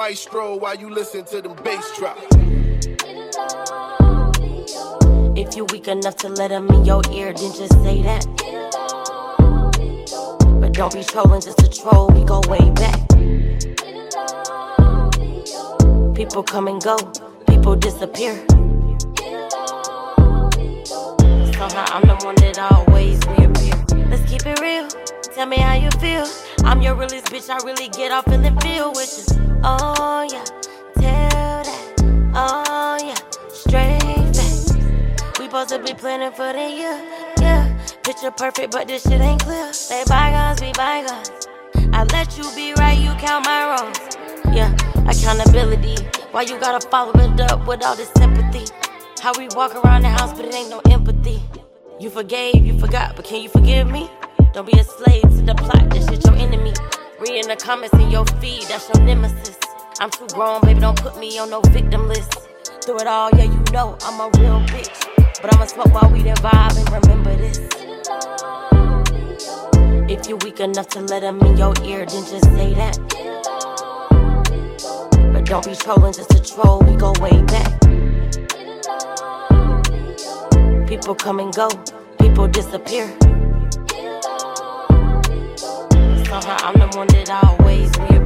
bistro while you listen to them bass drops. If you weak enough to let him in your ear, then just say that. But don't be trolling just to troll, we go way back. People come and go, people disappear. Somehow I'm the one that always reappear. Let's keep it real, tell me how you feel. I'm your realest bitch, I really get off in the field with you. Oh yeah, tell that. Oh yeah, straight facts. We supposed to be planning for the year, yeah. Picture perfect, but this shit ain't clear. Say bygones be bygones. I let you be right, you count my wrongs. Yeah, accountability. Why you gotta follow it up with all this sympathy? How we walk around the house, but it ain't no empathy. You forgave, you forgot, but can you forgive me? Don't be a slave to the plot, that shit your enemy. Reading the comments in your feed, that's your nemesis. I'm too grown, baby, don't put me on no victim list. Through it all, yeah, you know I'm a real bitch. But I'ma smoke while we then vibe and remember this. If you weak enough to let him in your ear, then just say that. But don't be trolling just to troll, we go way back. People come and go, people disappear. Somehow I'm the one that always reappears.